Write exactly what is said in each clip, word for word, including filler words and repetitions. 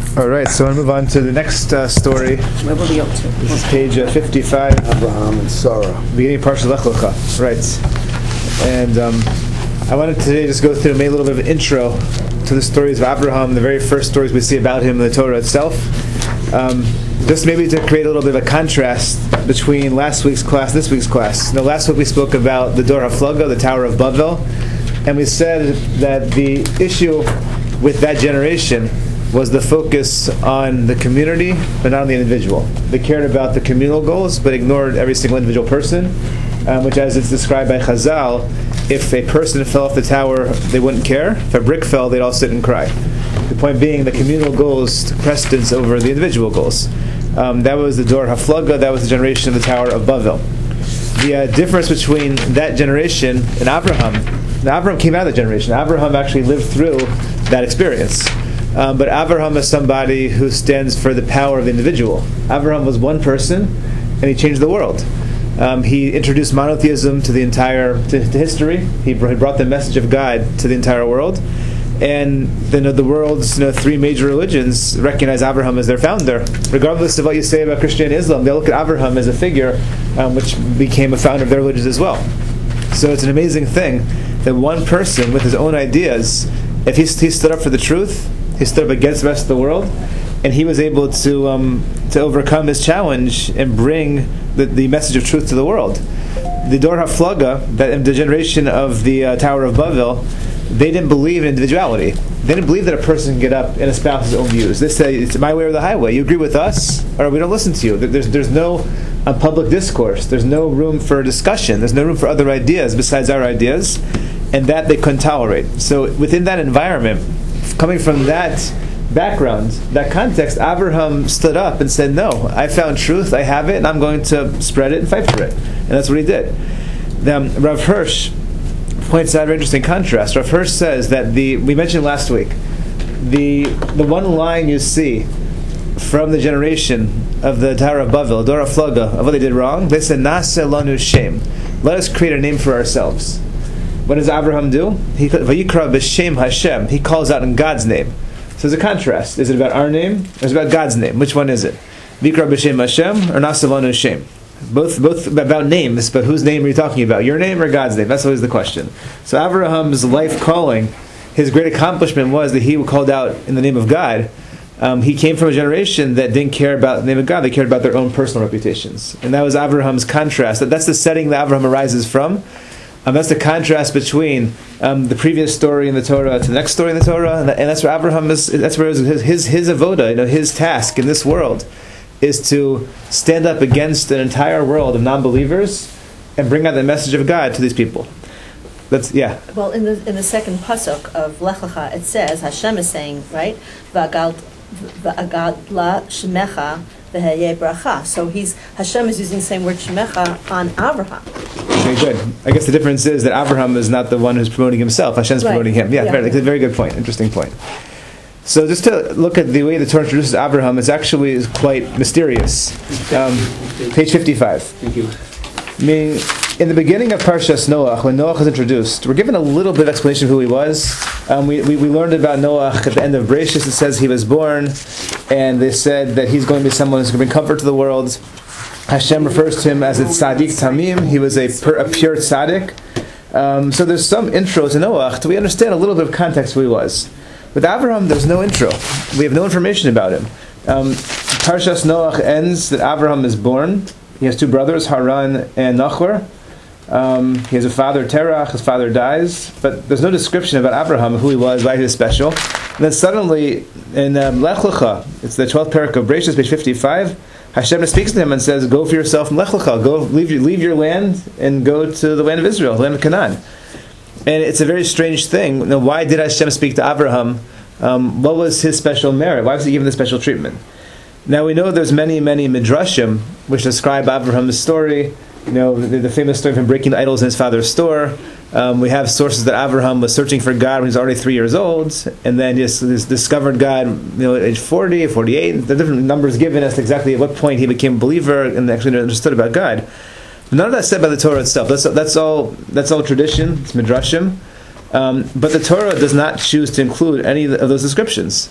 All right, so I'll move on to the next uh, story. Where will we up to? This is page uh, fifty-five. Abraham and Sarah. Beginning of Parshat Lech Lecha. Right. And um, I wanted to today just go through maybe a little bit of an intro to the stories of Abraham, the very first stories we see about him in the Torah itself. Um, just maybe to create a little bit of a contrast between last week's class and this week's class. Now, last week we spoke about the Dor HaFlaga, the Tower of Babel, and we said that the issue with that generation was the focus on the community, but not on the individual. They cared about the communal goals, but ignored every single individual person, um, which, as it's described by Chazal, if a person fell off the tower, they wouldn't care. If a brick fell, they'd all sit and cry. The point being, the communal goals took precedence over the individual goals. Um, that was the Dor HaFlaga, that was the generation of the Tower of Babel. The uh, difference between that generation and Abraham, now Abraham came out of that generation. Abraham actually lived through that experience. Um, but Abraham is somebody who stands for the power of the individual. Abraham was one person, and he changed the world. Um, he introduced monotheism to the entire to, to history. He brought the message of God to the entire world, and then the world's you know, three major religions recognize Abraham as their founder. Regardless of what you say about Christianity and Islam, they look at Abraham as a figure um, which became a founder of their religions as well. So it's an amazing thing that one person with his own ideas, if he, he stood up for the truth, he stood up against the rest of the world, and he was able to um, to overcome his challenge and bring the, the message of truth to the world. The Dor HaFlaga, that the generation of the uh, Tower of Babel, they didn't believe in individuality. They didn't believe that a person can get up and espouse his own views. They say, it's my way or the highway. You agree with us, or we don't listen to you. There's, there's no uh, public discourse. There's no room for discussion. There's no room for other ideas besides our ideas, and that they couldn't tolerate. So within that environment, coming from that background, that context, Abraham stood up and said, no, I found truth, I have it, and I'm going to spread it and fight for it. And that's what he did. Then Rav Hirsch points out a very interesting contrast. Rav Hirsch says that the, we mentioned last week, the the one line you see from the generation of the Tower of Babel, Dor HaFlaga, of what they did wrong, they said, Naseh lanu shem. Let us create a name for ourselves. What does Abraham do? He Vayikra b'Shem Hashem. He calls out in God's name. So there's a contrast. Is it about our name, or is it about God's name? Which one is it? Vayikra b'Shem Hashem or Naseh lanu shem? Both, both about names, but whose name are you talking about? Your name or God's name? That's always the question. So Abraham's life calling, his great accomplishment was that he called out in the name of God. Um, he came from a generation that didn't care about the name of God. They cared about their own personal reputations. And that was Abraham's contrast. That's the setting that Abraham arises from. Um, that's the contrast between um, the previous story in the Torah to the next story in the Torah, and, and that's where Abraham is. That's where his his, his avoda, you know, his task in this world, is to stand up against an entire world of non-believers and bring out the message of God to these people. That's yeah. Well, in the in the second pasuk of Lech Lecha, it says Hashem is saying, right, V'agad v'agadla shemecha v'heyeh bracha. So he's Hashem is using the same word shemecha on Abraham. Okay, good. I guess the difference is that Abraham is not the one who's promoting himself. Hashem's right. promoting him. Yeah, yeah. Very, a very good point. Interesting point. So just to look at the way the Torah introduces Abraham, it's actually quite mysterious. Um, page fifty-five. Thank you. Meaning, in the beginning of Parshas Noach, when Noach is introduced, we're given a little bit of explanation of who he was. Um, we, we we learned about Noach at the end of Bereshis. It says he was born, and they said that he's going to be someone who's going to bring comfort to the world. Hashem refers to him as a tzaddik tamim. He was a, pur, a pure tzaddik. Um, so there's some intro to Noach. We understand a little bit of context who he was. With Abraham, there's no intro. We have no information about him. Um, Parshas Noach ends that Abraham is born. He has two brothers, Haran and Nachor. Um, he has a father, Terach. His father dies. But there's no description about Abraham, who he was, why he was special. And then suddenly, in um, Lech Lecha, it's the twelfth parak of Bereshis, page fifty-five, Hashem speaks to him and says, go for yourself from Lech Lecha. Go, leave your, leave your land and go to the land of Israel, the land of Canaan. And it's a very strange thing. Now, why did Hashem speak to Abraham? Um, what was his special merit? Why was he given the special treatment? Now we know there's many, many midrashim which describe Abraham's story. You know, the, the famous story of him breaking the idols in his father's store. Um, we have sources that Abraham was searching for God when he was already three years old, and then he just, just discovered God, you know, at age forty, forty-eight. There are different numbers given as to exactly at what point he became a believer and actually understood about God. None of that said by the Torah itself. That's that's all. That's all tradition. It's midrashim. Um, but the Torah does not choose to include any of those descriptions.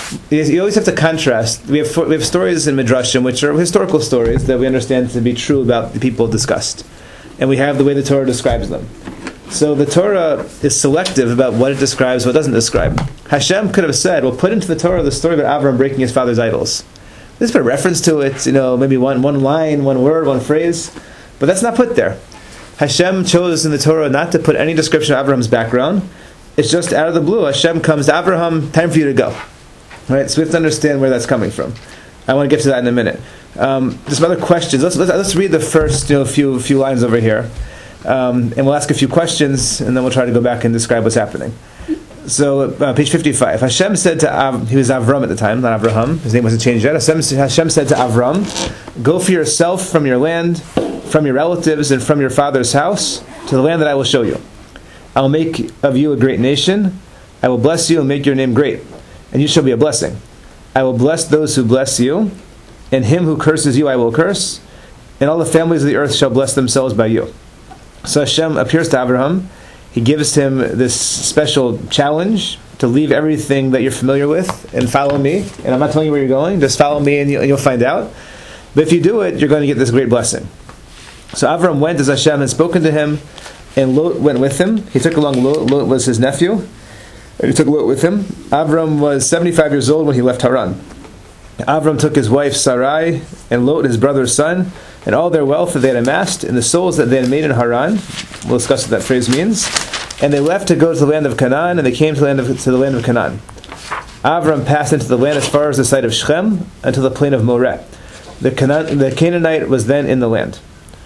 You always have to contrast. We have we have stories in Midrashim which are historical stories that we understand to be true about the people discussed, and we have the way the Torah describes them. So the Torah is selective about what it describes, what it doesn't describe. Hashem could have said, "Well, put into the Torah the story about Avram breaking his father's idols." There's been a reference to it, you know, maybe one one line, one word, one phrase, but that's not put there. Hashem chose in the Torah not to put any description of Abraham's background. It's just out of the blue. Hashem comes to Abraham, time for you to go. Right? So we have to understand where that's coming from. I want to get to that in a minute. Um, there's some other questions. Let's, let's let's read the first you know few few lines over here, um, and we'll ask a few questions, and then we'll try to go back and describe what's happening. So, uh, page fifty-five. Hashem said to Av, he was Avram at the time, not Avraham. His name wasn't changed yet. Hashem, Hashem said to Avram, "Go for yourself from your land, from your relatives, and from your father's house to the land that I will show you. I will make of you a great nation. I will bless you and make your name great, and you shall be a blessing. I will bless those who bless you, and him who curses you I will curse, and all the families of the earth shall bless themselves by you." So Hashem appears to Abraham. He gives him this special challenge to leave everything that you're familiar with and follow me. And I'm not telling you where you're going. Just follow me and you'll find out. But if you do it, you're going to get this great blessing. So Avram went as Hashem had spoken to him, and Lot went with him. He took along Lot. Lot was his nephew. And he took Lot with him. Avram was seventy-five years old when he left Haran. Avram took his wife Sarai and Lot, his brother's son, and all their wealth that they had amassed, and the souls that they had made in Haran. We'll discuss what that phrase means. And they left to go to the land of Canaan, and they came to the land of, to the land of Canaan. Avram passed into the land as far as the site of Shechem, until the plain of Moreh. The, Canaan, the Canaanite was then in the land.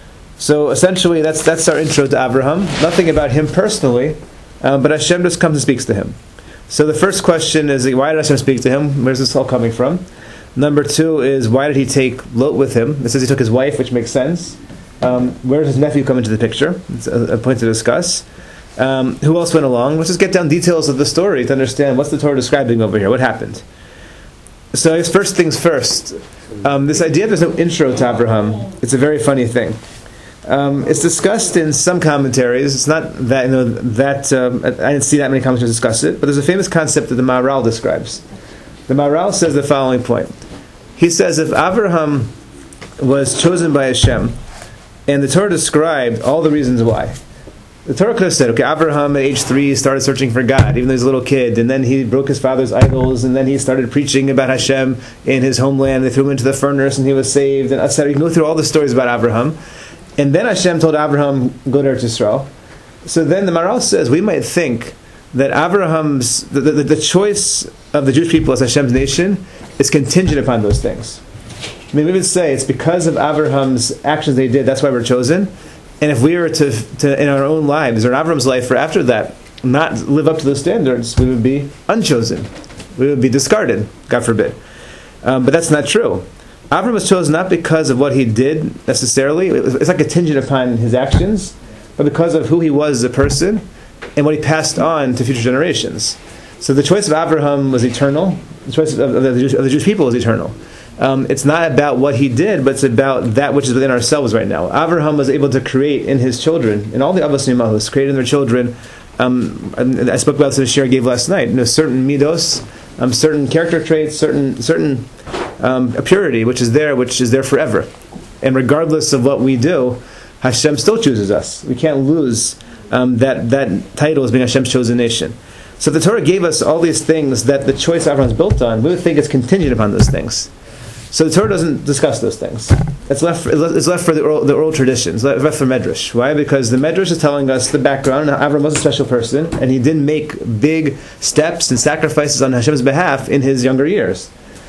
So essentially, that's that's our intro to Abraham. Nothing about him personally, um, but Hashem just comes and speaks to him. So the first question is, why did Hashem speak to him? Where's this all coming from? Number two is, why did he take Lot with him? It says he took his wife, which makes sense. Um, where does his nephew come into the picture? It's a, a point to discuss. Um, who else went along? Let's just get down details of the story to understand what's the Torah describing over here. What happened? So I guess first things first. Um, this idea there's no intro to Abraham, it's a very funny thing. Um, it's discussed in some commentaries. It's not that, you know, that um, I didn't see that many commentaries discuss it, but there's a famous concept that the Maharal describes. The Maharal says the following point. He says if Abraham was chosen by Hashem, and the Torah described all the reasons why, the Torah could have said, okay, Abraham at age three started searching for God, even though he's a little kid, and then he broke his father's idols, and then he started preaching about Hashem in his homeland. They threw him into the furnace, and he was saved, and et cetera. You can go through all the stories about Abraham. And then Hashem told Abraham, go to Eretz Yisrael. So then the Maharal says, we might think that Abraham's, the, the, the choice of the Jewish people as Hashem's nation is contingent upon those things. I mean, we would say it's because of Abraham's actions they did, that's why we're chosen. And if we were to, to in our own lives, or in Abraham's life, or after that, not live up to those standards, we would be unchosen. We would be discarded, God forbid. Um, but that's not true. Abraham was chosen not because of what he did necessarily. It's not contingent upon his actions, but because of who he was as a person and what he passed on to future generations. So the choice of Abraham was eternal. The choice of the Jewish, of the Jewish people was eternal. Um, it's not about what he did, but it's about that which is within ourselves right now. Abraham was able to create in his children, and all the Avos Nimahus created in their children. Um, I spoke about this in the share I gave last night. You know, certain midos, um, certain character traits, certain certain um, purity, which is there, which is there forever. And regardless of what we do, Hashem still chooses us. We can't lose um, that that title as being Hashem's chosen nation. So if the Torah gave us all these things that the choice Abraham is built on, we would think it's contingent upon those things. So the Torah doesn't discuss those things. It's left for, it's left for the oral, the oral traditions, it's left for Medrash. Why? Because the Medrash is telling us the background. Abraham was a special person, and he didn't make big steps and sacrifices on Hashem's behalf in his younger years.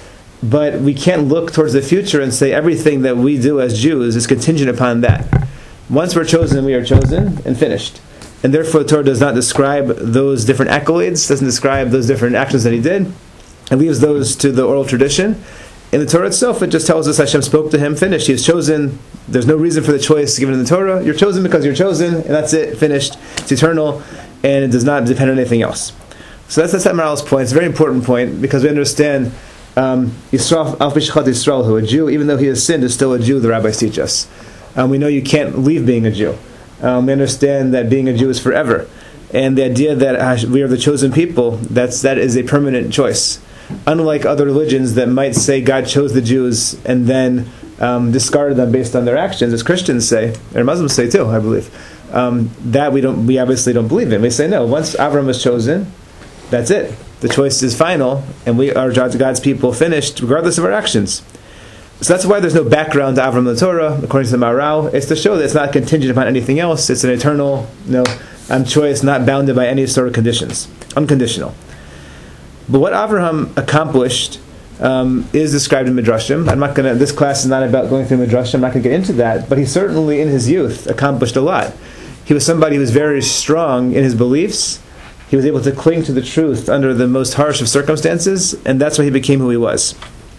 But we can't look towards the future and say everything that we do as Jews is contingent upon that. Once we're chosen, we are chosen and finished. And therefore the Torah does not describe those different accolades, doesn't describe those different actions that he did. It leaves those to the oral tradition. In the Torah itself, it just tells us Hashem spoke to him, finished. He is chosen. There's no reason for the choice given in the Torah. You're chosen because you're chosen, and that's it, finished. It's eternal, and it does not depend on anything else. So that's, that's that Maharal's point. It's a very important point, because we understand um, Yisrael, Al Bishchat Yisrael, who a Jew, even though he has sinned, is still a Jew, the rabbis teach us. Um, we know you can't leave being a Jew. Um, we understand that being a Jew is forever. And the idea that we are the chosen people, that's, that is a permanent choice. Unlike other religions that might say God chose the Jews and then um, discarded them based on their actions, as Christians say, or Muslims say too, I believe, um, that we don't, we obviously don't believe in. We say, no, once Abraham was chosen, that's it. The choice is final, and we are God's people finished, regardless of our actions. So that's why there's no background to Avram in the Torah, according to the Maharal. It's to show that it's not contingent upon anything else. It's an eternal, you know, um, choice, not bounded by any sort of conditions, unconditional. But what Avraham accomplished um, is described in Midrashim. I'm not going to. This class is not about going through Midrashim. I'm not going to get into that. But he certainly, in his youth, accomplished a lot. He was somebody who was very strong in his beliefs. He was able to cling to the truth under the most harsh of circumstances, and that's why he became who he was.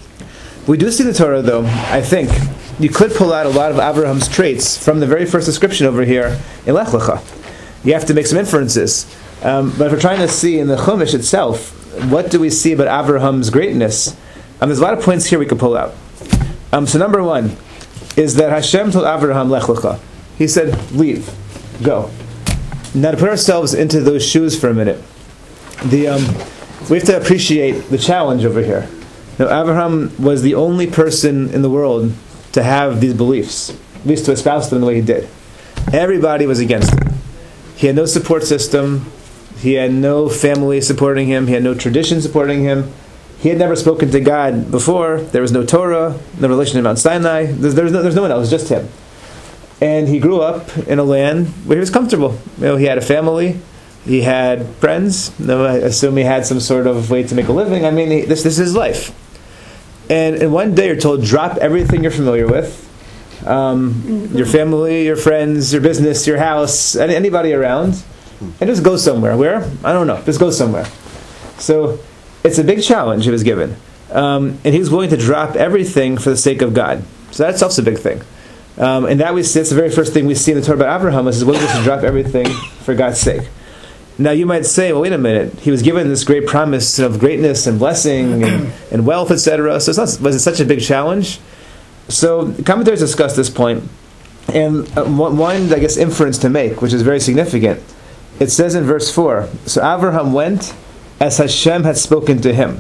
We do see the Torah, though. I think you could pull out a lot of Abraham's traits from the very first description over here in Lech Lecha. You have to make some inferences. Um, but if we're trying to see in the Chumash itself, what do we see about Abraham's greatness? Um, there's a lot of points here we could pull out. Um, so number one is that Hashem told Abraham, Lech Lecha. He said, leave, go. Now to put ourselves into those shoes for a minute, the um, we have to appreciate the challenge over here. Now, Abraham was the only person in the world to have these beliefs, at least to espouse them the way he did. Everybody was against him. He had no support system. He had no family supporting him. He had no tradition supporting him. He had never spoken to God before. There was no Torah, no relation to Mount Sinai. There's, there's, no, there's no one else. It was just him. And he grew up in a land where he was comfortable. You know, he had a family. He had friends. You know, I assume he had some sort of way to make a living. I mean, he, this, this is his life. And, and one day you're told, drop everything you're familiar with. Um, mm-hmm. Your family, your friends, your business, your house, any, anybody around. And just go somewhere. Where? I don't know. Just go somewhere. So it's a big challenge he was given. Um, and he was willing to drop everything for the sake of God. So that itself's a big thing. Um, and that we see, it's the very first thing we see in the Torah about Abraham, is his willingness to drop everything for God's sake. Now you might say, well, wait a minute. He was given this great promise of greatness and blessing and, and wealth, et cetera. So it's not, was it such a big challenge? So commentators discuss this point. And uh, one, I guess, inference to make, which is very significant. It says in verse four, so Abraham went as Hashem had spoken to him.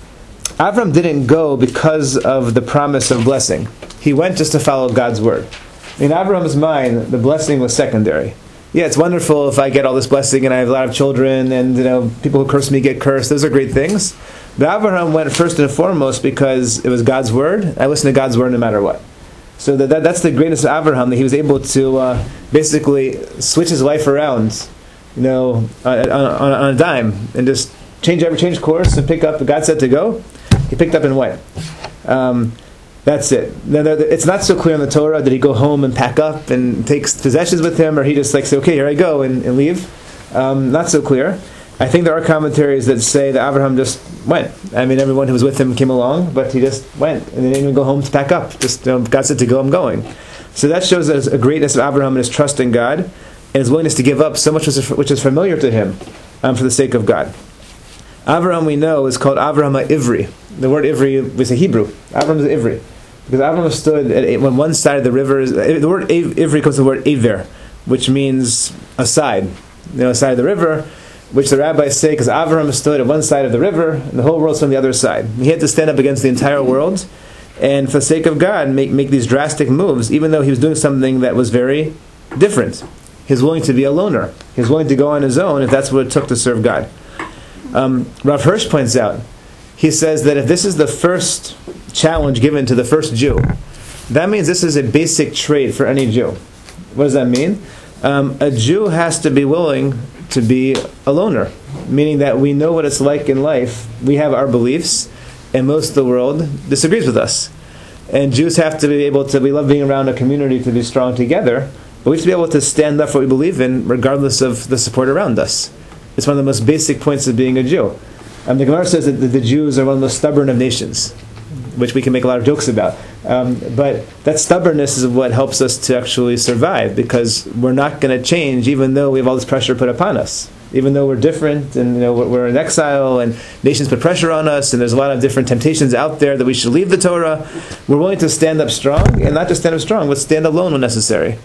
Abraham didn't go because of the promise of blessing. He went just to follow God's word. In Abraham's mind, the blessing was secondary. Yeah, it's wonderful if I get all this blessing and I have a lot of children and, you know, people who curse me get cursed. Those are great things. But Abraham went first and foremost because it was God's word. I listen to God's word no matter what. So that, that that's the greatness of Abraham, that he was able to uh, basically switch his life around, you know, on, on, on a dime, and just change every change course and pick up. God said to go, he picked up and went. Um, that's it. It's not so clear in the Torah. Did he go home and pack up and take possessions with him, or he just like say, okay, here I go, and, and leave? Um, not so clear. I think there are commentaries that say that Abraham just went. I mean, everyone who was with him came along, but he just went, and they didn't even go home to pack up. Just you know, God said to go, I'm going. So that shows us a greatness of Abraham and his trust in God, and his willingness to give up so much which is familiar to him um, for the sake of God. Abraham, we know, is called Abraham Ivri. The word Ivri, we say Hebrew. Abraham is Ivri. Because Abraham stood at when one side of the river is, the word Ivri comes from the word Aver, which means a side. You know, a side of the river, which the rabbis say, because Abraham stood at one side of the river, and the whole world's on the other side. He had to stand up against the entire world, and for the sake of God, make, make these drastic moves, even though he was doing something that was very different. He was willing to be a loner. He was willing to go on his own if that's what it took to serve God. Um, Rav Hirsch points out, he says that if this is the first challenge given to the first Jew, that means this is a basic trait for any Jew. What does that mean? Um, a Jew has to be willing to be a loner, meaning that we know what it's like in life. We have our beliefs, and most of the world disagrees with us. And Jews have to be able to, we love being around a community to be strong together, but we have to be able to stand up for what we believe in, regardless of the support around us. It's one of the most basic points of being a Jew. Um, the Gemara says that the, the Jews are one of the most stubborn of nations, which we can make a lot of jokes about. Um, but that stubbornness is what helps us to actually survive, because we're not going to change even though we have all this pressure put upon us. Even though we're different, and you know, we're in exile, and nations put pressure on us, and there's a lot of different temptations out there that we should leave the Torah, we're willing to stand up strong, and not just stand up strong, but stand alone when necessary.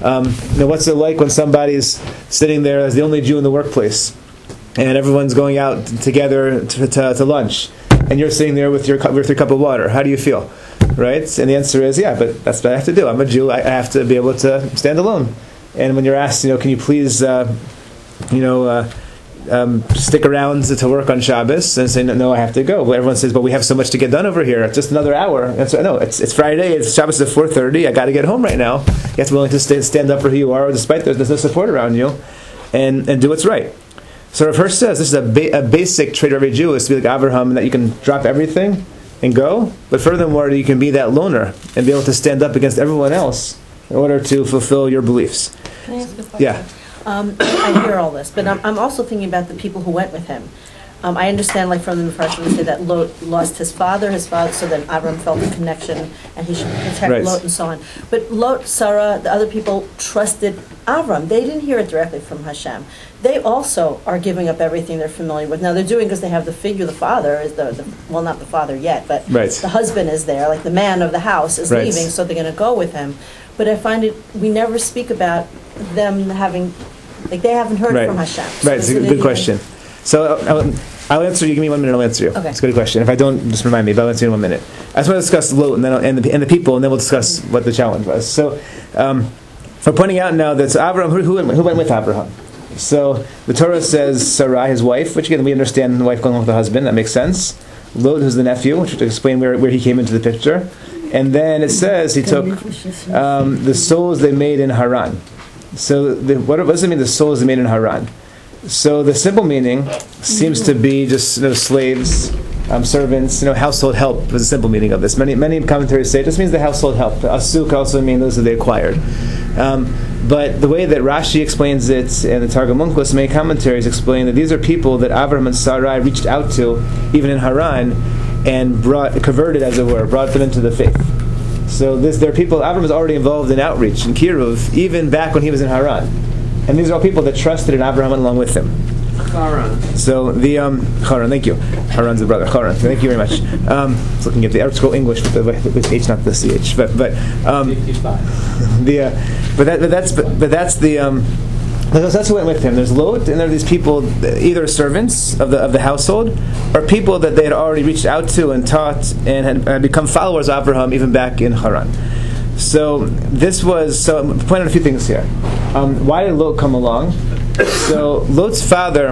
Um, you know, what's it like when somebody's sitting there as the only Jew in the workplace, and everyone's going out together to, to, to lunch, and you're sitting there with your cup, with your cup of water? How do you feel, right? And the answer is, yeah, but that's what I have to do. I'm a Jew. I, I have to be able to stand alone. And when you're asked, you know, can you please, uh, you know, uh, um, stick around to work on Shabbos, and say, no, no, I have to go. Well, everyone says, but we have so much to get done over here. Just another hour. And so, no, it's it's Friday. It's Shabbos at four thirty. I got to get home right now. You have to be willing to stay, stand up for who you are, despite there's, there's no support around you, and and do what's right. So Rav Hirsch says this is a, ba- a basic trait of every Jew, is to be like Avraham, that you can drop everything and go, but furthermore, you can be that loner and be able to stand up against everyone else in order to fulfill your beliefs. Can I ask a question? Yeah. Um, I hear all this, but I'm, I'm also thinking about the people who went with him. Um, I understand, like from the Mepharshim, they say that Lot lost his father, his father, so then Avram felt a connection, and he should protect Right. Lot and so on. But Lot, Sarah, the other people trusted Avram. They didn't hear it directly from Hashem. They also are giving up everything they're familiar with. Now they're doing because they have the figure, the father is the, the well, not the father yet, but Right. the husband is there, like the man of the house is Right. leaving, so they're going to go with him. But I find it, we never speak about them having, like they haven't heard Right. from Hashem. So Right, it's is a it good even- question. So I'll, I'll answer you. Give me one minute. I'll answer you. Okay. It's a good question. If I don't, just remind me. But I'll answer you in one minute. I just want to discuss Lot and then I'll, and the, and the people, and then we'll discuss what the challenge was. So, um, I'm pointing out now that Abraham, who, who, went, who went with Abraham? So the Torah says Sarai, his wife, which again we understand the wife going with the husband. That makes sense. Lot, who's the nephew, which would explain where where he came into the picture. And then it says he took um, the souls they made in Haran. So the, what does it mean? The souls they made in Haran. So the simple meaning seems to be just, you know, slaves, um, servants, you know, household help was the simple meaning of this. Many many commentaries say it just means the household help. Asuk could also mean those that they acquired. Um, but the way that Rashi explains it and the Targum Onkelos, many commentaries explain that these are people that Avraham and Sarai reached out to, even in Haran, and brought, converted, as it were, brought them into the faith. So this, there are people, Avraham was already involved in outreach in Kiruv, even back when he was in Haran. And these are all people that trusted in Avraham along with him. Haran. So the um, Haran, thank you. Haran's the brother. Haran, thank you very much. Um, I was looking at the Arab Scroll English with the, with the H, not the C H. But but um, the uh, but that but that's but, but that's the um, that's who went with him. There's Lot, and there are these people, either servants of the of the household, or people that they had already reached out to and taught and had, had become followers of Abraham even back in Haran. So this was so. I'm pointing out a few things here. Um, why did Lot come along? So Lot's father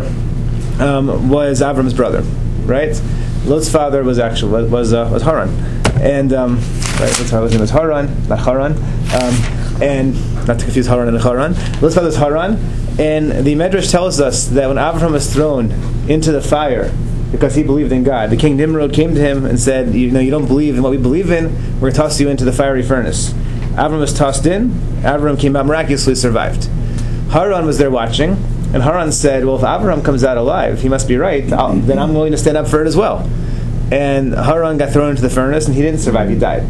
um, was Avram's brother, right? Lot's father was actually was was, uh, was Haran, and um, right, Lot's father's name was Haran, not Haran, um, and not to confuse Haran and Haran. Lot's father was Haran, and the Medrash tells us that when Avram was thrown into the fire because he believed in God, the king Nimrod came to him and said, "You know, you don't believe in what we believe in. We're going to toss you into the fiery furnace." Avram was tossed in. Avram came out miraculously, survived. Haran was there watching, and Haran said, well, if Avraham comes out alive, he must be right, I'll, then I'm willing to stand up for it as well. And Haran got thrown into the furnace, and he didn't survive, he died.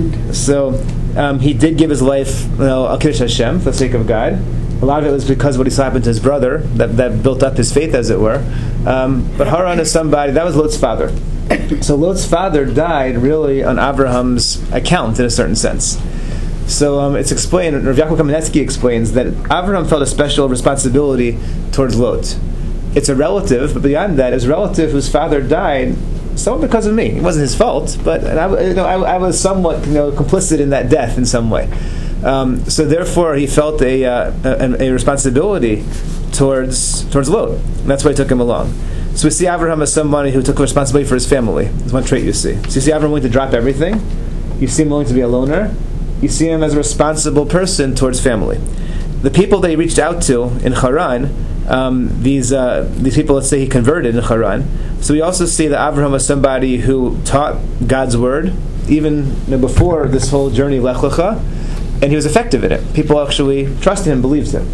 So um, he did give his life, you know, al kiddush Hashem, for the sake of God. A lot of it was because of what he saw happen to his brother, that, that built up his faith, as it were. Um, but Haran is somebody, that was Lot's father. So Lot's father died really on Abraham's account, in a certain sense. So um, it's explained, Rav Yaakov Kamenetsky explains that Avraham felt a special responsibility towards Lot. It's a relative, but beyond that, his relative whose father died, somewhat because of me. It wasn't his fault, but and I, you know, I, I was somewhat, you know, complicit in that death in some way. Um, so therefore, he felt a, uh, a a responsibility towards towards Lot. And that's why he took him along. So we see Avraham as somebody who took responsibility for his family. That's one trait you see. So you see Avraham willing to drop everything. You see him willing to be a loner. You see him as a responsible person towards family. The people that he reached out to in Haran, um, these uh, these people, let's say he converted in Haran. So we also see that Avraham was somebody who taught God's word, even you know, before this whole journey, Lech Lecha, and he was effective in it. People actually trusted him, believed him.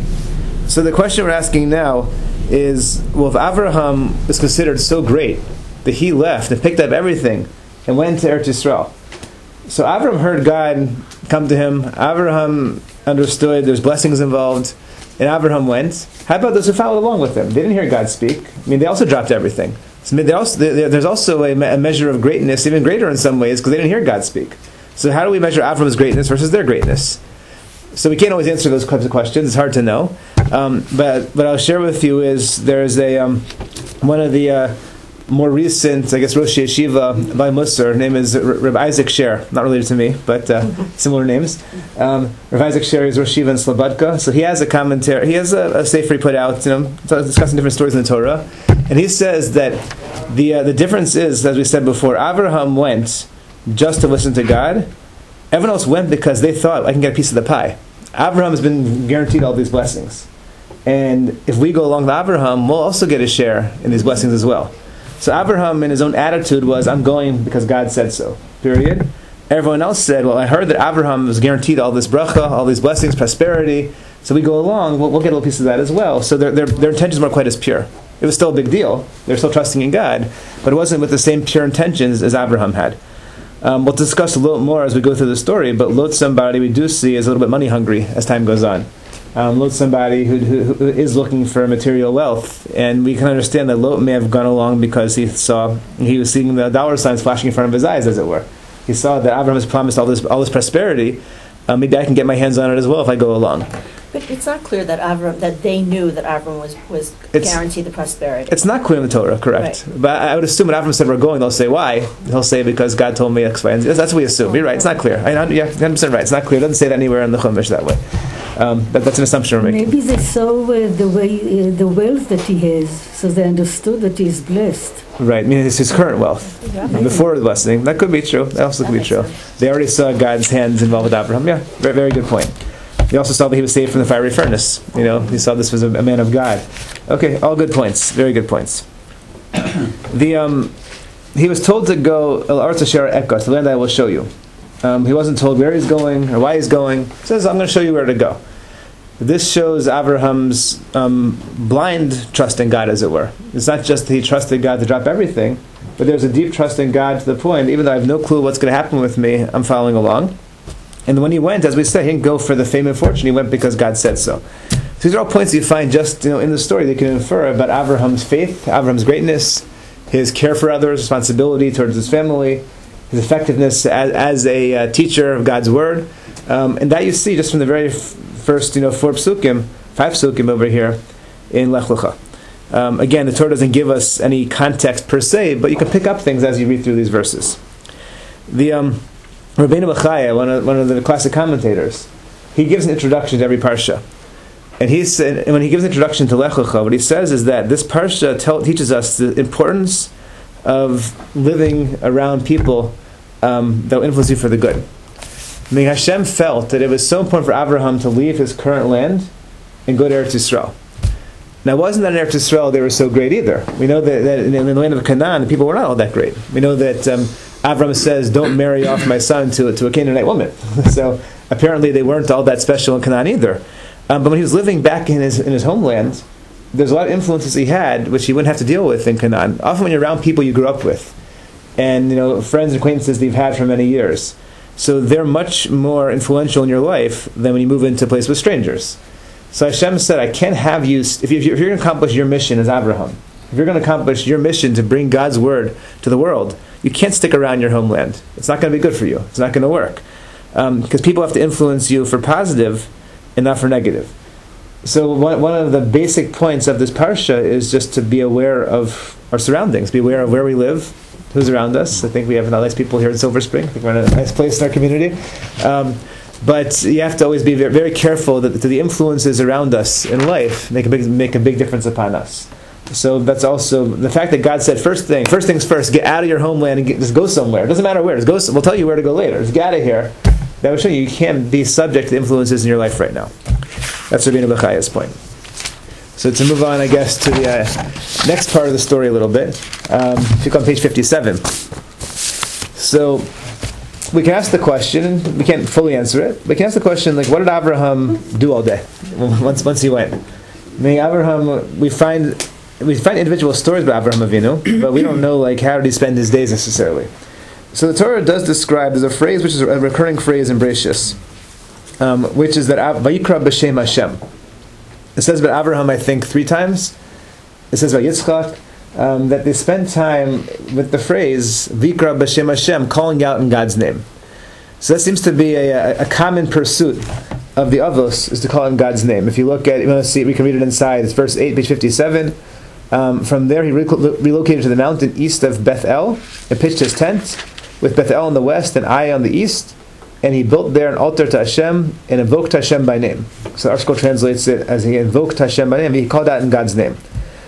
So the question we're asking now is, well, if Avraham is considered so great that he left and picked up everything and went to Eretz Yisrael, so Avraham heard God come to him. Avraham understood there's blessings involved, and Avraham went. How about those who followed along with him? They didn't hear God speak. I mean, they also dropped everything. So they also, they, there's also a, me- a measure of greatness, even greater in some ways, because they didn't hear God speak. So how do we measure Avraham's greatness versus their greatness? So we can't always answer those types of questions. It's hard to know. Um, but what I'll share with you is there's a um, one of the uh, more recent, I guess, Rosh Yeshiva by Musar. Her name is Reb Isaac Sher. Not related to me, but uh, similar names. Um, Reb Isaac Sher is Rosh Yeshiva in Slobodka. So he has a commentary. He has a, a sefer he put out, you know, discussing different stories in the Torah. And he says that the uh, the difference is, as we said before, Avraham went just to listen to God. Everyone else went because they thought, I can get a piece of the pie. Avraham has been guaranteed all these blessings. And if we go along with Avraham, we'll also get a share in these blessings as well. So Avraham, in his own attitude, was, I'm going because God said so, period. Everyone else said, well, I heard that Avraham was guaranteed all this bracha, all these blessings, prosperity, so we go along, we'll, we'll get a little piece of that as well. So their, their, their intentions weren't quite as pure. It was still a big deal. They were still trusting in God, but it wasn't with the same pure intentions as Avraham had. Um, we'll discuss a little more as we go through the story, but Lot, somebody we do see is a little bit money hungry as time goes on. Um, Lot, somebody who, who, who is looking for material wealth, and we can understand that Lot may have gone along because he saw he was seeing the dollar signs flashing in front of his eyes, as it were. He saw that Abraham has promised all this all this prosperity. Um, maybe I can get my hands on it as well if I go along. But it's not clear that Avram, that they knew that Avram was, was guaranteed the prosperity. It's not clear in the Torah, correct? Right. But I would assume when Avram said we're going, they'll say why. He'll say because God told me X, Y, and Z. That's what we assume. You're right. It's not clear. I, yeah, one hundred percent right. It's not clear. It doesn't say that anywhere in the Chumash that way. Um, that, that's an assumption we're making. Maybe they saw uh, the way uh, the wealth that he has, so they understood that he's blessed. Right, I mean it's his current wealth before the blessing. That could be true. That also could be true. They already saw God's hands involved with Abraham. Yeah, very, very good point. They also saw that he was saved from the fiery furnace. You know, he saw this was a, a man of God. Okay, all good points. Very good points. the um, he was told to go El Arz Asher Ekos, the land that I will show you. Um, he wasn't told where he's going or why he's going. He says, I'm going to show you where to go. This shows Abraham's um, blind trust in God, as it were. It's not just that he trusted God to drop everything, but there's a deep trust in God to the point, even though I have no clue what's going to happen with me, I'm following along. And when he went, as we say, he didn't go for the fame and fortune. He went because God said so. So these are all points you find just you know in the story that you can infer about Abraham's faith, Abraham's greatness, his care for others, responsibility towards his family, his effectiveness as, as a uh, teacher of God's word. Um, and that you see just from the very f- first, you know, four psukim, five psukim over here in Lech Lecha. Um, again, the Torah doesn't give us any context per se, but you can pick up things as you read through these verses. The um, Rabbeinu Bechaya, one of, one of the classic commentators, he gives an introduction to every parsha. And he said, and when he gives an introduction to Lech Lecha, what he says is that this parsha tell, teaches us the importance of living around people um, that will influence you for the good. I mean, Hashem felt that it was so important for Abraham to leave his current land and go to Eretz Yisrael. Now, it wasn't that in Eretz Yisrael they were so great either. We know that, that in the land of Canaan, the people were not all that great. We know that um, Abraham says, don't marry off my son to, to a Canaanite woman. So apparently they weren't all that special in Canaan either. Um, but when he was living back in his in his homeland, there's a lot of influences he had which he wouldn't have to deal with in Canaan. Often when you're around people you grew up with, and you know friends and acquaintances that you've had for many years, so they're much more influential in your life than when you move into a place with strangers. So Hashem said, I can't have you, if, you, if you're going to accomplish your mission as Abraham, if you're going to accomplish your mission to bring God's word to the world, you can't stick around your homeland. It's not going to be good for you. It's not going to work. Because um, people have to influence you for positive and not for negative. So one, one of the basic points of this parsha is just to be aware of our surroundings, be aware of where we live, who's around us. I think we have nice people here in Silver Spring. I think we're in a nice place in our community. Um, but you have to always be very, very careful that the influences around us in life make a big make a big difference upon us. So that's also the fact that God said first thing, first things first, get out of your homeland and get, just go somewhere. It doesn't matter where. Just go. We'll tell you where to go later. Just get out of here. That will show you you can't be subject to influences in your life right now. That's Rabbeinu Bechaya's point. So to move on, I guess, to the uh, next part of the story a little bit. Um, if you go on page fifty-seven. So we can ask the question, we can't fully answer it, we can ask the question, like, what did Abraham do all day once once he went? I mean, Abraham, we find we find individual stories about Abraham Avinu, but we don't know, like, how did he spend his days necessarily. So the Torah does describe, there's a phrase which is a recurring phrase in Bereshis, um, which is that Vayikra b'Shem Hashem. It says about Abraham, I think, three times. It says about Yitzchak, um, that they spend time with the phrase Vikra b'Shem Hashem, calling out in God's name. So that seems to be a, a common pursuit of the Avos is to call on God's name. If you look at, you want to see, we can read it inside. It's verse eight, page fifty-seven. Um, from there, he re- relocated to the mountain east of Bethel and pitched his tent with Bethel on the west and Ai on the east. And he built there an altar to Hashem and invoked Hashem by name. So our school translates it as he invoked Hashem by name. He called out in God's name.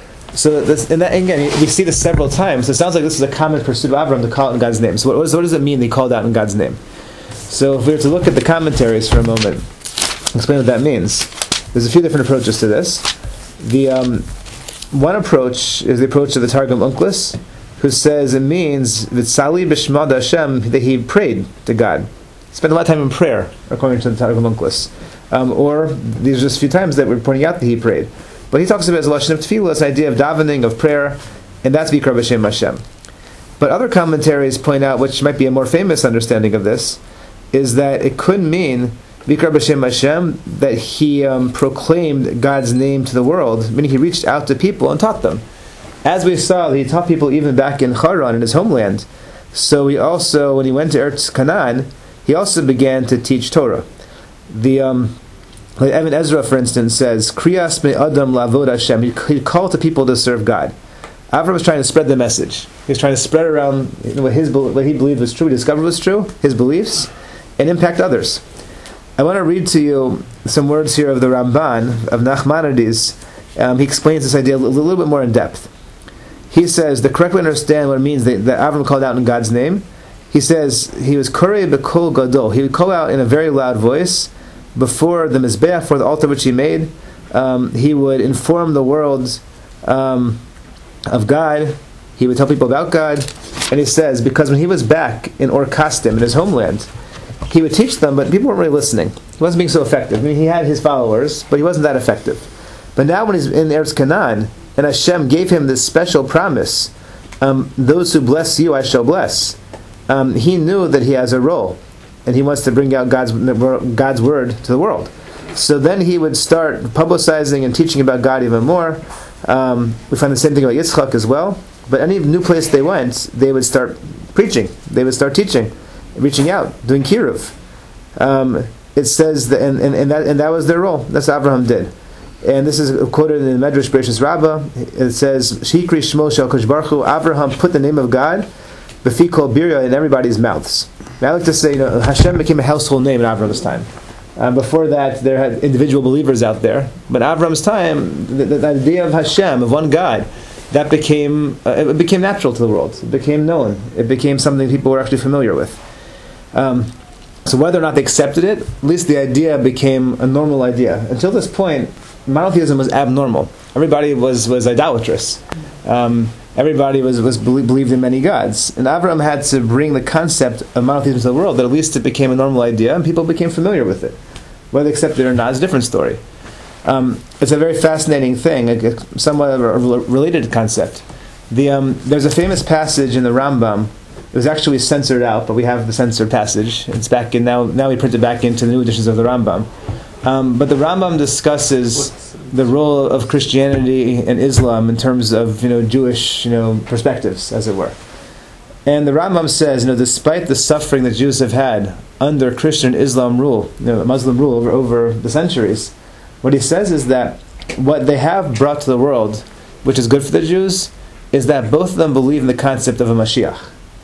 So this, and that, again, we see this several times. So it sounds like this is a common pursuit of Avram to call out in God's name. So what, what does it mean they called out in God's name? So if we were to look at the commentaries for a moment, explain what that means. There's a few different approaches to this. The um, one approach is the approach of the Targum Onkelos, who says it means V'tzali b'shmad Hashem, that he prayed to God. Spent a lot of time in prayer, according to the Targum Onkelos. Um, or these are just a few times that we're pointing out that he prayed. But he talks about it as a lashon of tefillah, this idea of davening, of prayer, and that's Vikra b'Shem Hashem. But other commentaries point out, which might be a more famous understanding of this, is that it could mean Vikra b'Shem Hashem, that he um, proclaimed God's name to the world, meaning he reached out to people and taught them. As we saw, he taught people even back in Haran, in his homeland. So he also, when he went to Eretz Canaan, he also began to teach Torah. The um, like Evan Ezra, for instance, says, Kriyas me Adam lavod Hashem. He called to people to serve God. Avram was trying to spread the message. He was trying to spread around you know, what his what he believed was true, he discovered was true, his beliefs, and impact others. I want to read to you some words here of the Ramban, of Nachmanides. Um, he explains this idea a little, a little bit more in depth. He says, the correct way to understand what it means that, that Avram called out in God's name, he says, he was Korei B'Kol Gadol. He would call out in a very loud voice before the Mizbeach, for the altar which he made. Um, he would inform the world um, of God. He would tell people about God. And he says, because when he was back in Or Kasdim, in his homeland, he would teach them, but people weren't really listening. He wasn't being so effective. I mean, he had his followers, but he wasn't that effective. But now when he's in Eretz Canaan, and Hashem gave him this special promise, um, those who bless you, I shall bless. Um, he knew that he has a role, and he wants to bring out God's God's word to the world. So then he would start publicizing and teaching about God even more. Um, we find the same thing about Yitzchak as well. But any new place they went, they would start preaching. They would start teaching, reaching out, doing kiruv. Um, it says that, and, and, and that and that was their role. That's what Abraham did. And this is quoted in the Medrash Bereshis Rabbah. It says, "Shikri Shmo Shel Kosh Baruch Hu." Abraham put the name of God, B'fi Kol Birya, in everybody's mouths. Now I like to say, you know, Hashem became a household name in Avram's time. Um, before that, there had individual believers out there, but Avram's time, the, the, the idea of Hashem, of one God, that became uh, it became natural to the world. It became known. It became something people were actually familiar with. Um, so whether or not they accepted it, at least the idea became a normal idea. Until this point, monotheism was abnormal. Everybody was, was idolatrous. Um, everybody was, was believed in many gods. And Abraham had to bring the concept of monotheism to the world, that at least it became a normal idea and people became familiar with it. Whether they accepted it or not is a different story. Um, it's a very fascinating thing, a, somewhat of a related concept. The, um, there's a famous passage in the Rambam. It was actually censored out, but we have the censored passage. It's back in now. Now we print it back into the new editions of the Rambam. Um, but the Rambam discusses the role of Christianity and Islam in terms of you know Jewish you know perspectives, as it were. And the Rambam says, you know, despite the suffering that Jews have had under Christian Islam rule, you know, Muslim rule over over the centuries, what he says is that what they have brought to the world, which is good for the Jews, is that both of them believe in the concept of a Mashiach.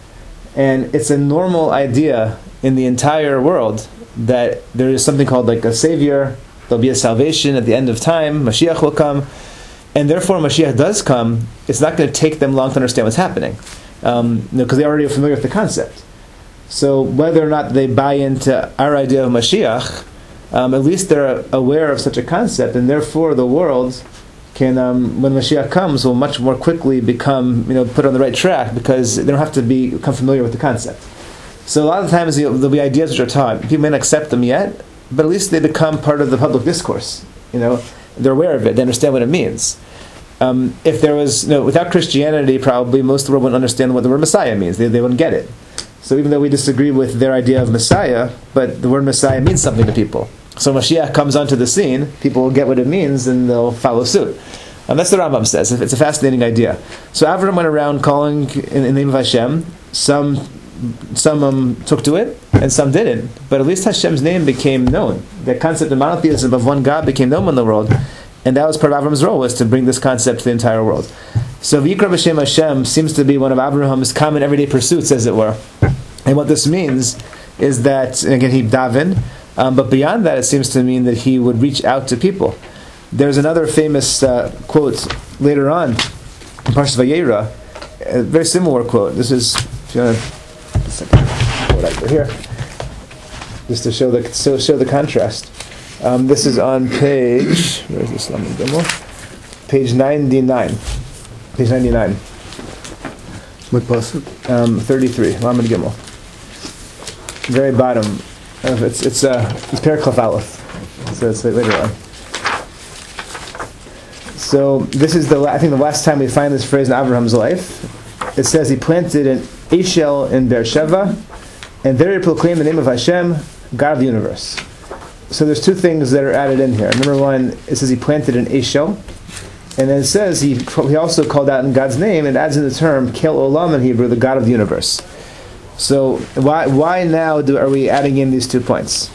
And it's a normal idea in the entire world that there is something called like a savior, there'll be a salvation at the end of time, Mashiach will come, and therefore Mashiach does come, it's not going to take them long to understand what's happening, um, you know, because they already are familiar with the concept. So whether or not they buy into our idea of Mashiach, um, at least they're aware of such a concept, and therefore the world can, um, when Mashiach comes, will much more quickly become, you know, put on the right track, because they don't have to be, become familiar with the concept. So a lot of times you know, there'll be ideas which are taught. People may not accept them yet, but at least they become part of the public discourse. You know, they're aware of it. They understand what it means. Um, if there was, you know, without Christianity, probably most of the world wouldn't understand what the word Messiah means. They, they wouldn't get it. So even though we disagree with their idea of Messiah, but the word Messiah means something to people. So Mashiach comes onto the scene, people will get what it means, and they'll follow suit. And that's what the Rambam says. It's a fascinating idea. So Avram went around calling in the name of Hashem. Some some um, took to it and some didn't. But at least Hashem's name became known. The concept of monotheism of one God became known in the world, and that was part of Avram's role, was to bring this concept to the entire world. So V'yikra b'Shem Hashem seems to be one of Abraham's common everyday pursuits, as it were. And what this means is that, again, he davened, um, but beyond that, it seems to mean that he would reach out to people. There's another famous uh, quote later on in Parshas Vayera, a very similar quote. This is, if you want to, a second, quote out here, just to show the so show the contrast. Um, this is on page, where is this? Page ninety-nine. Page ninety-nine. What pasuk? Um, thirty-three. Lamed Gimel. Very bottom. Uh, it's it's uh it's Paraklaf Aleph. So it's later on. So this is the la- I think the last time we find this phrase in Abraham's life. It says he planted an Eshel in Beersheba, and there he proclaimed the name of Hashem, God of the universe. So there's two things that are added in here. Number one, it says he planted an Eshel, and then it says he he also called out in God's name, and adds in the term Kel Olam in Hebrew, the God of the universe. So why why now do, are we adding in these two points?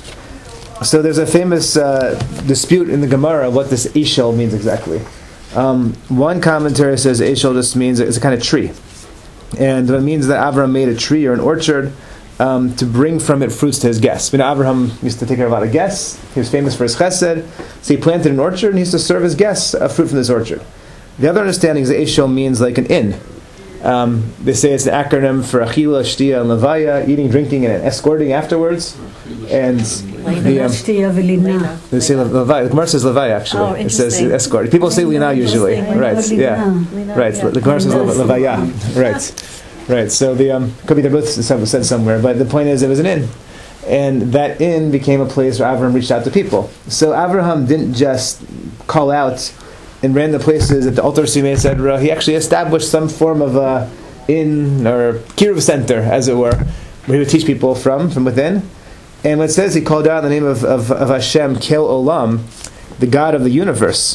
So there's a famous uh, dispute in the Gemara of what this Eshel means exactly. Um, one commentary says Eshel just means it's a kind of tree, and it means that Abraham made a tree or an orchard um, to bring from it fruits to his guests. You know, Abraham used to take care of a lot of guests. He was famous for his chesed, so he planted an orchard and he used to serve his guests uh, fruit from this orchard. The other understanding is that Eshel means like an inn. Um, they say it's an acronym for Achila, Shtia, and Levaya, eating, drinking, and escorting afterwards. And the, um, they say Levaya. The Gemara says Levaya, actually. Oh, it says interesting. escort. People say Lina usually. Right, yeah. Right, the Gemara says Levaya. Right. Right, so the um, could be they're both said somewhere, but the point is it was an inn. And that inn became a place where Abraham reached out to people. So Abraham didn't just call out in random places at the altar, et cetera. He actually established some form of a inn or kiruv center, as it were, where he would teach people from, from within. And when it says he called out in the name of, of, of Hashem, Kel Olam, the God of the universe.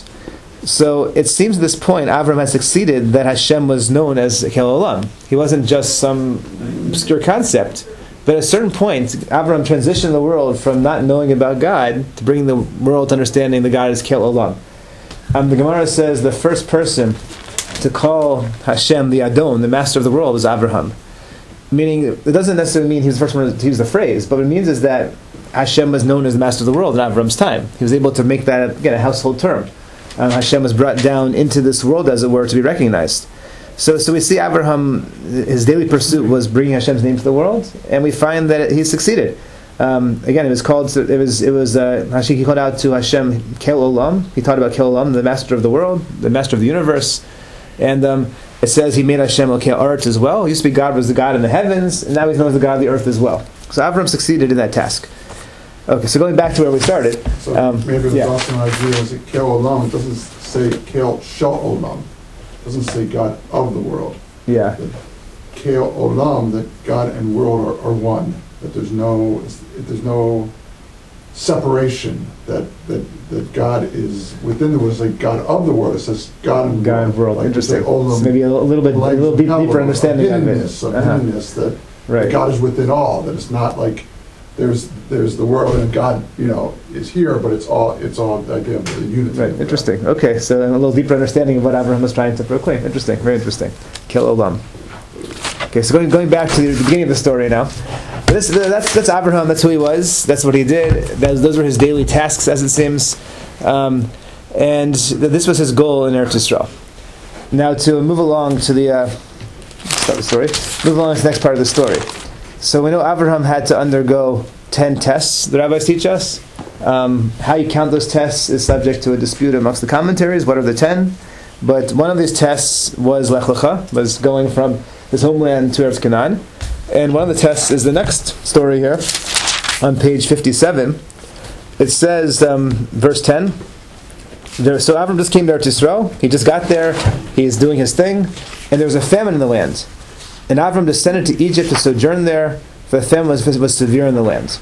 So it seems at this point, Abraham has succeeded that Hashem was known as Kel Olam. He wasn't just some obscure concept. But at a certain point, Abraham transitioned the world from not knowing about God to bringing the world to understanding the God is Kel Olam. Um, the Gemara says the first person to call Hashem the Adon, the master of the world, was Abraham. Meaning, it doesn't necessarily mean he was the first one to use the phrase, but what it means is that Hashem was known as the master of the world in Abraham's time. He was able to make that, again, a household term. Um, Hashem was brought down into this world, as it were, to be recognized. So, so we see Abraham, his daily pursuit was bringing Hashem's name to the world, and we find that he succeeded. Um, again, it was called. It was. It was. Uh, he called out to Hashem, Kel Olam. He taught about Kel Olam, the master of the world, the master of the universe, and um, it says he made Hashem Kel Eretz as well. It used to be God was the God in the heavens, and now he's known as the God of the earth as well. So Abraham succeeded in that task. Okay, so going back to where we started. So um, maybe the yeah. also an idea is that Kel Olam, it doesn't say Kel Shal Olam. It doesn't say God of the world. Yeah. Kel Olam, that God and world are, are one. That there's no there's no separation. That that that God is within the world. It's like God of the world. It says God and God and world. Like Interesting. Olam, So maybe a little bit, like a little deep, deeper a understanding of it. hiddenness, a Uh-huh. hiddenness that, Right. that God is within all. That it's not like there's there's the world and God, you know, is here, but it's all it's all again the unity. Right, of interesting. Okay, so a little deeper understanding of what Abraham was trying to proclaim. Interesting, very interesting. Kel Olam. Okay, so going going back to the beginning of the story now. This that's that's Abraham. That's who he was. That's what he did. That, those were his daily tasks, as it seems, um, and th- this was his goal in Eretz Yisrael. Now to move along to the uh, start the story. Move along to the next part of the story. So we know Abraham had to undergo ten tests. The rabbis teach us. Um, how you count those tests is subject to a dispute amongst the commentaries. What are the ten? But one of these tests was Lech Lecha, was going from his homeland to Eretz Canaan. And one of the tests is the next story here, on page fifty-seven. It says, um, verse ten, there, so Avram just came there to Yisrael. He just got there. He's doing his thing. And there was a famine in the land. And Avram descended to Egypt to sojourn there, for the famine was, was severe in the land.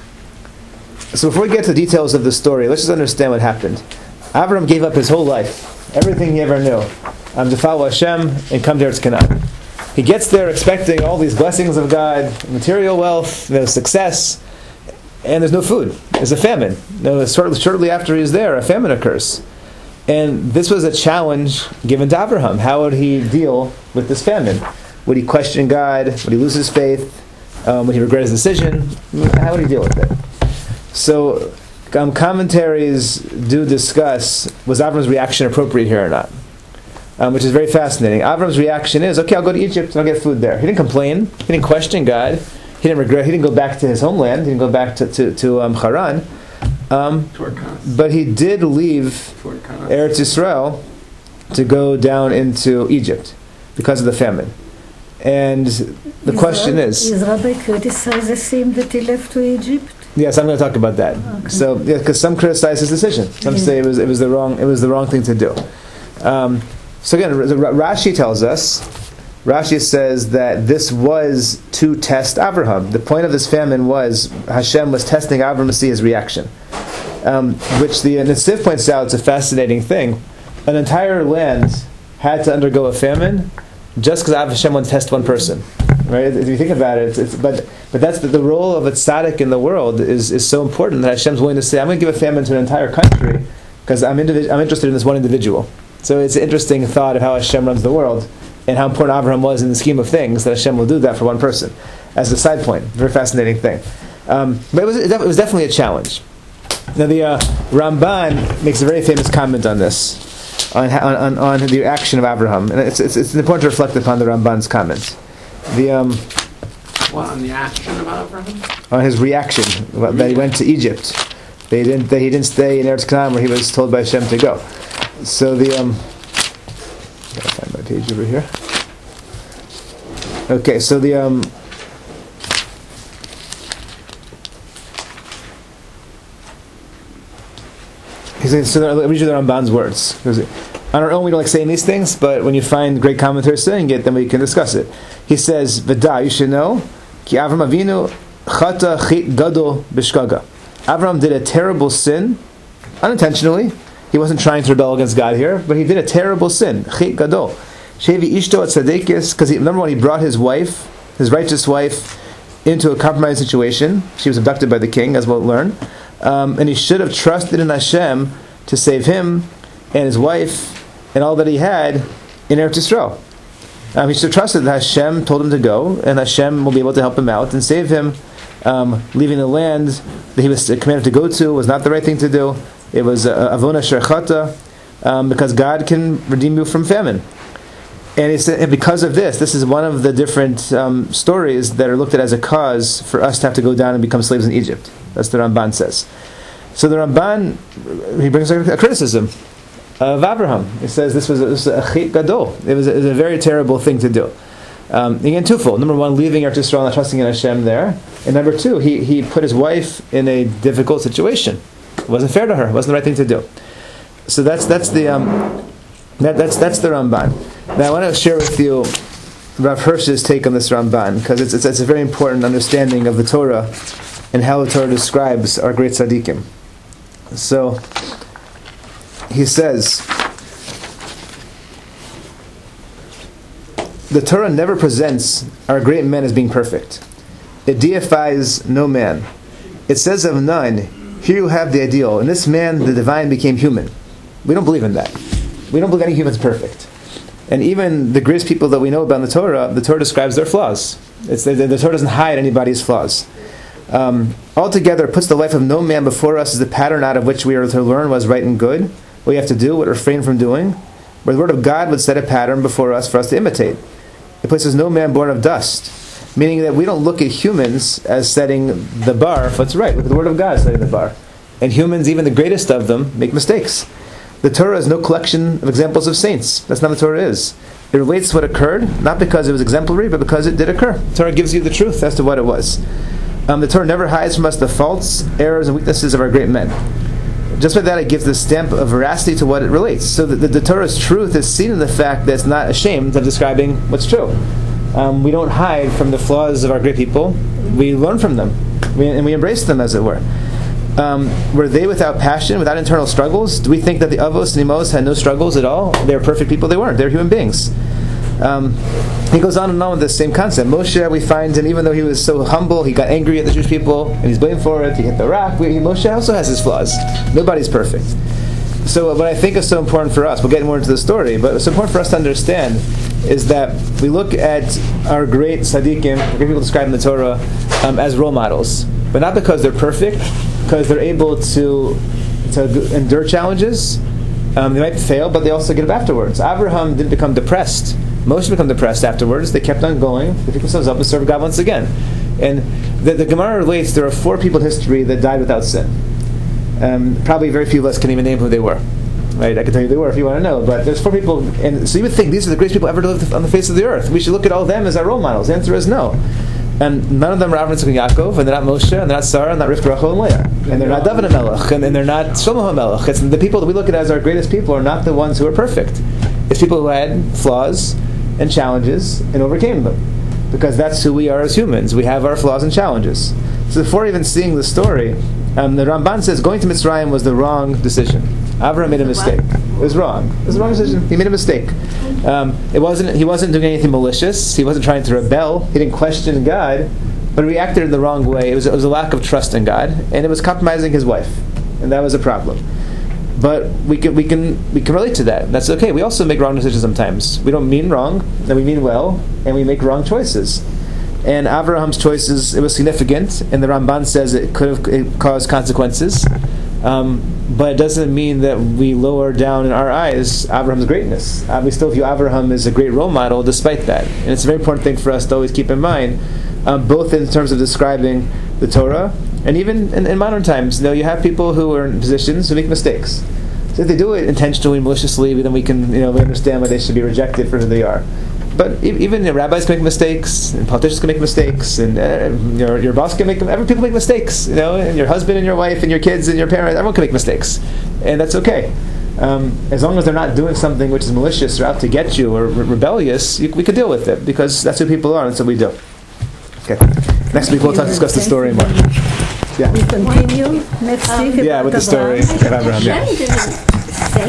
So before we get to the details of the story, let's just understand what happened. Avram gave up his whole life, everything he ever knew, um, to follow Hashem and come to Eretz Canaan. he gets there expecting all these blessings of God, material wealth, there's success, and there's no food. There's a famine. No, shortly, shortly after he's there, a famine occurs. And this was a challenge given to Abraham. How would he deal with this famine? Would he question God? Would he lose his faith? Um, would he regret his decision? How would he deal with it? So um, commentaries do discuss, was Abraham's reaction appropriate here or not? Um, which is very fascinating. Abraham's reaction is, okay, I'll go to Egypt and I'll get food there. He didn't complain. He didn't question God. He didn't regret. He didn't go back to his homeland. He didn't go back to, to, to um, Haran. Um, but he did leave Eretz Yisrael to go down into Egypt because of the famine. And the is question Rab- is... Is Rabbi criticize the same that he left to Egypt? Yes, I'm going to talk about that. Okay. So, yeah, because some criticize his decision. Some Yeah. say it was it was the wrong it was the wrong thing to do. Um, so again, Rashi tells us, Rashi says that this was to test Abraham. The point of this famine was Hashem was testing Abraham to see his reaction. Um, which the Netziv points out is a fascinating thing. An entire land had to undergo a famine just because Hashem wanted to test one person. Right? If you think about it, it's, it's, but but that's the, the role of a tzaddik in the world is, is so important that Hashem's willing to say, I'm going to give a famine to an entire country because I'm, individ- I'm interested in this one individual. So it's an interesting thought of how Hashem runs the world and how important Abraham was in the scheme of things, that Hashem will do that for one person. As a side point, very fascinating thing. Um, but it was, it was definitely a challenge. Now the uh, Ramban makes a very famous comment on this, on, on, on the action of Abraham. And it's, it's, it's important to reflect upon the Ramban's comments. The um, What, on the action of Abraham? on his reaction that he went to Egypt. They didn't. That he didn't stay in Eretz Canaan where he was told by Hashem to go. So the um, gotta find my page over here. Okay, so the um, he says. So I'll read you the Ramban's words. On our own, we don't like saying these things, but when you find great commentators saying it, then we can discuss it. He says, "V'da, you should know, ki Avram Avinu chata chit gadol b'shkaga." Avram did a terrible sin, unintentionally. He wasn't trying to rebel against God here, but he did a terrible sin, chit gadol. Shevi ishto at tzadekis, because number one, he brought his wife, his righteous wife, into a compromised situation. She was abducted by the king, as we'll learn, um, and he should have trusted in Hashem to save him and his wife and all that he had in Eretz Yisrael. Um, he should have trusted that Hashem told him to go, and Hashem will be able to help him out and save him. Um, leaving the land that he was commanded to go to was not the right thing to do. It was avona sherchata, um, because God can redeem you from famine. And, he said, and because of this, this is one of the different um, stories that are looked at as a cause for us to have to go down and become slaves in Egypt. That's what the Ramban says. So the Ramban, he brings a criticism of Abraham. He says this was a, this was a chit gadol. It was, a, it was a very terrible thing to do. Um, again, twofold. Number one, leaving Eretz Yisrael and trusting in Hashem there. And number two, he, he put his wife in a difficult situation. It wasn't fair to her. It wasn't the right thing to do. So that's that's the um, that, that's that's the Ramban. Now I want to share with you Rav Hirsch's take on this Ramban, because it's, it's it's a very important understanding of the Torah and how the Torah describes our great tzaddikim. So he says, the Torah never presents our great men as being perfect. It deifies no man. It says of none, here you have the ideal. In this man, the divine became human. We don't believe in that. We don't believe any human's perfect. And even the greatest people that we know about in the Torah, the Torah describes their flaws. It's the, the, the Torah doesn't hide anybody's flaws. Um, altogether, it puts the life of no man before us as the pattern out of which we are to learn what is right and good, what we have to do, what to refrain from doing, where the Word of God would set a pattern before us for us to imitate. It places no man born of dust, meaning that we don't look at humans as setting the bar for what's right. Look at the Word of God setting the bar. And humans, even the greatest of them, make mistakes. The Torah is no collection of examples of saints. That's not what the Torah is. It relates to what occurred, not because it was exemplary, but because it did occur. The Torah gives you the truth as to what it was. Um, the Torah never hides from us the faults, errors, and weaknesses of our great men. Just by that, it gives the stamp of veracity to what it relates. So the, the, the Torah's truth is seen in the fact that it's not ashamed of describing what's true. Um, we don't hide from the flaws of our great people. We learn from them, we, and we embrace them, as it were. Um, were they without passion, without internal struggles? Do we think that the Avos and Imos had no struggles at all? They were perfect people? They weren't. They were human beings. Um, he goes on and on with the same concept. Moshe, we find him, even though he was so humble, he got angry at the Jewish people, and he's blamed for it. He hit the rock. We, Moshe also has his flaws. Nobody's perfect. So what I think is so important for us, we'll get more into the story, but what's important for us to understand is that we look at our great tzaddikim, great people described in the Torah, um, as role models. But not because they're perfect, because they're able to, to endure challenges. Um, they might fail, but they also get up afterwards. Abraham didn't become depressed. Moshe become depressed afterwards. They kept on going. They picked themselves up and served God once again. And the, the Gemara relates there are four people in history that died without sin. Um, probably very few of us can even name who they were. Right? I can tell you who they were if you want to know. But there's four people, and so you would think these are the greatest people ever to live on the face of the earth. We should look at all of them as our role models. The answer is no. And none of them are Avram, Yitzchak, and Yaakov, and they're not Moshe, and they're not Sarah, and not Rivka, Rachel, and Leah. And they're not David HaMelech, and, and they're not Shlomo HaMelech. It's the people that we look at as our greatest people are not the ones who are perfect. It's people who had flaws and challenges and overcame them. Because that's who we are as humans. We have our flaws and challenges. So before even seeing the story, um, the Ramban says going to Mitzrayim was the wrong decision. Abraham made a mistake. It was wrong. It was the wrong decision. He made a mistake. Um, it wasn't. He wasn't doing anything malicious. He wasn't trying to rebel. He didn't question God, but reacted in the wrong way. It was, it was a lack of trust in God, and it was compromising his wife, and that was a problem. But we can we can we can relate to that. That's okay. We also make wrong decisions sometimes. We don't mean wrong, and we mean well, and we make wrong choices. And Abraham's choices, it was significant, and the Ramban says it could have it caused consequences. Um, but it doesn't mean that we lower down in our eyes Abraham's greatness. Uh, we still view Abraham as a great role model despite that. And it's a very important thing for us to always keep in mind, um, both in terms of describing the Torah, and even in, in modern times. You know, you have people who are in positions who make mistakes. So if they do it intentionally, maliciously, then we can, you know, we understand why they should be rejected for who they are. But even you know, rabbis can make mistakes, and politicians can make mistakes, and uh, your your boss can make them. Every people make mistakes, you know, and your husband and your wife and your kids and your parents. Everyone can make mistakes, and that's okay, um, as long as they're not doing something which is malicious or out to get you or re- rebellious. You, we can deal with it because that's who people are, and so we do. Okay. Next week we'll talk, discuss the story more. Yeah. We continue next week. Yeah, with the story of Abraham. Yeah.